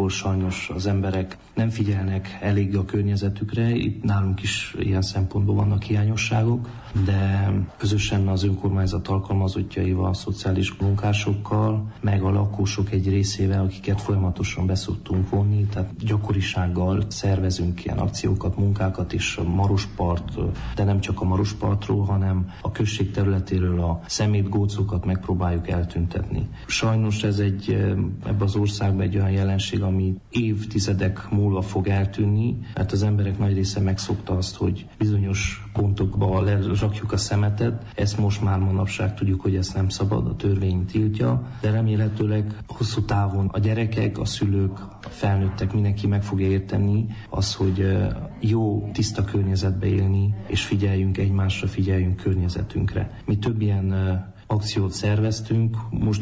ahol sajnos az emberek nem figyelnek elég a környezetükre. Itt nálunk is ilyen szempontból vannak hiányosságok, de közösen az önkormányzat alkalmazottjaival, a szociális munkásokkal, meg a lakosok egy részével, akiket folyamatosan beszoktunk vonni, tehát gyakorisággal szervezünk ilyen akciókat, munkákat is a Marospart, de nem csak a Marospartról, hanem a község területéről a szemétgócokat megpróbáljuk eltüntetni. Sajnos ez ebben az országban egy olyan jelenség, ami évtizedek múlva fog eltűnni, mert az emberek nagy része megszokta azt, hogy bizonyos pontokba lerakjuk a szemetet. Ezt most már manapság tudjuk, hogy ezt nem szabad, a törvény tiltja, de remélhetőleg hosszú távon a gyerekek, a szülők, felnőttek, mindenki meg fogja érteni az, hogy jó, tiszta környezetbe élni, és figyeljünk egymásra, figyeljünk környezetünkre. Mi több ilyen akciót szerveztünk. Most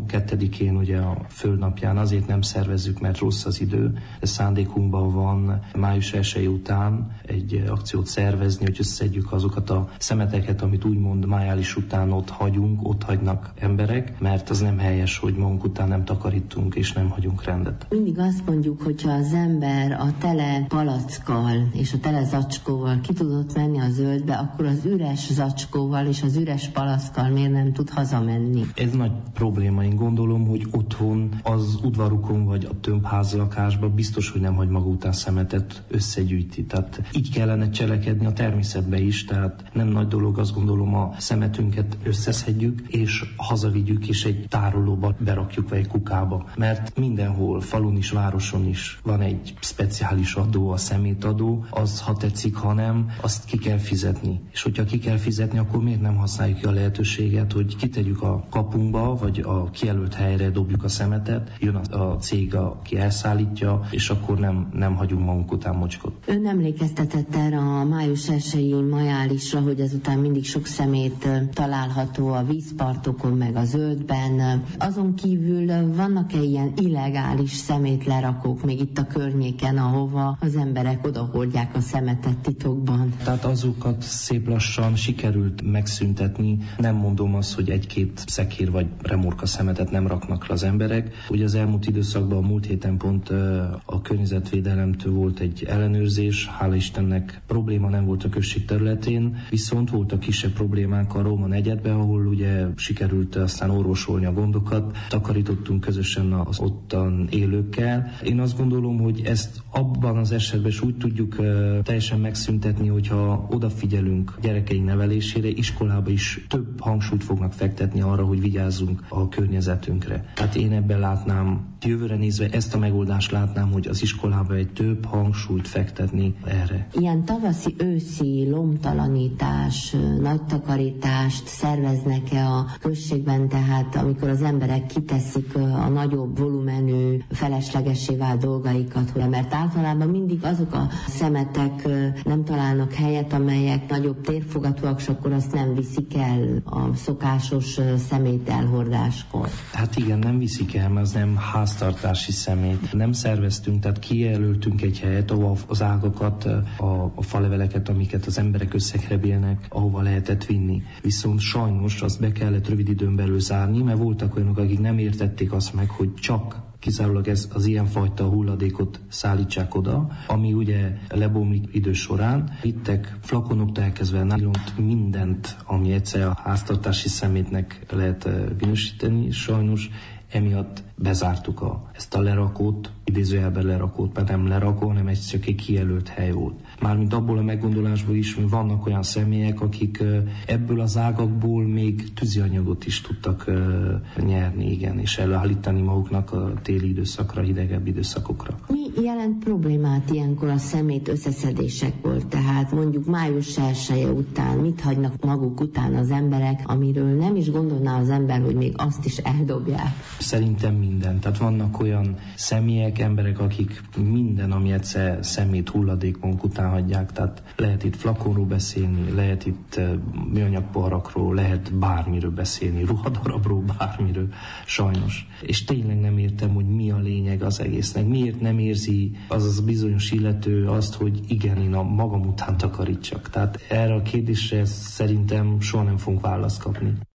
22-én ugye a Földnapján azért nem szervezzük, mert rossz az idő, de szándékunkban van május 1 után egy akciót szervezni, hogy összeszedjük azokat a szemeteket, amit úgymond május után ott hagyunk, ott hagynak emberek, mert az nem helyes, hogy magunk után nem takarítunk és nem hagyunk rendet. Mindig azt mondjuk, hogyha az ember a tele palackkal és a tele zacskóval ki tudott menni a zöldbe, akkor az üres zacskóval és az üres palackkal miért nem tud hazamenni? Ez nagy probléma. Én gondolom, hogy otthon, az udvarukon vagy a tömbházlakásban biztos, hogy nem hagy maga után szemetet összegyűjti. Tehát így kellene cselekedni a természetbe is, tehát nem nagy dolog, azt gondolom, a szemetünket összeszedjük, és hazavigyük, és egy tárolóba berakjuk, vagy egy kukába. Mert mindenhol, falun is, városon is van egy speciális adó, a szemétadó, az, ha tetszik, ha nem, azt ki kell fizetni. És hogyha ki kell fizetni, akkor miért nem használjuk ki a lehetőséget, hogy kitegyük a kapunkba, vagy a kijelölt helyre dobjuk a szemetet, jön a cég, aki elszállítja, és akkor nem hagyunk magunk után mocskot. Ön emlékeztetett erre a május 1-i majálisra, hogy ezután mindig sok szemét található a vízpartokon, meg a zöldben. Azon kívül vannak-e ilyen illegális szemétlerakók még itt a környéken, ahova az emberek odahordják a szemetet titokban? Tehát azokat szép lassan sikerült megszüntetni. Nem mondom azt, hogy egy-két szekér vagy remorka szemetet nem raknak le az emberek. Ugye az elmúlt időszakban, a múlt héten pont a környezetvédelemtől volt egy ellenőrzés, hála Istennek probléma nem volt a község területén, viszont voltak kisebb problémák a Róma negyedben, ahol ugye sikerült aztán orvosolni a gondokat, takarítottunk közösen az ottan élőkkel. Én azt gondolom, hogy ezt abban az esetben is úgy tudjuk teljesen megszüntetni, hogyha odafigyelünk gyerekeink nevelésére, iskolába is több hangsúlyt fognak fektetni arra, hogy vigyázzunk a környezetünkre. Tehát én ebben látnám, jövőre nézve ezt a megoldást látnám, hogy az iskolában egy több hangsúlyt fektetni erre. Ilyen tavaszi-őszi lomtalanítás, nagy takarítást szerveznek-e a községben, tehát amikor az emberek kiteszik a nagyobb volumenű, feleslegessé vált dolgaikat, mert általában mindig azok a szemetek nem találnak helyet, amelyek nagyobb térfogatúak, és akkor azt nem viszik el a szokásos szemét elhordáskor. Hát igen, nem viszik el, mert az nem háztartási szemét. Nem szerveztünk, tehát kijelöltünk egy helyet, ahol az ágakat, a faleveleket, amiket az emberek összekrebélnek, ahova lehetett vinni. Viszont sajnos azt be kellett rövid időn belül zárni, mert voltak olyanok, akik nem értették azt meg, hogy csak kizárólag az ilyenfajta hulladékot szállítsák oda, ami ugye lebomlik idő során. Vittek flakonoktól elkezdve nylont, mindent, ami egyszer a háztartási szemétnek lehet minősíteni, sajnos emiatt bezártuk ezt a lerakót, idézőjelben lerakót, mert nem lerakó, hanem csak egy kijelölt hely volt. Mármint abból a meggondolásból is, hogy vannak olyan személyek, akik ebből az ágakból még tűzianyagot is tudtak nyerni, igen, és előállítani maguknak a téli időszakra, hidegebb időszakokra. Mi jelent problémát ilyenkor a szemét összeszedésekből? Tehát mondjuk május 1 után mit hagynak maguk után az emberek, amiről nem is gondolná az ember, hogy még azt is eldobják? Szerintem minden. Tehát vannak olyan személyek, emberek, akik minden, ami egyszer szemét, hulladék maguk után hagyják. Tehát lehet itt flakonról beszélni, lehet itt műanyagparakról, lehet bármiről beszélni, ruhadarabról, bármiről, sajnos. És tényleg nem értem, hogy mi a lényeg az egésznek. Miért nem érzi az bizonyos illető azt, hogy igen, én a magam után takarítsak. Tehát erre a kérdésre szerintem soha nem fogunk választ kapni.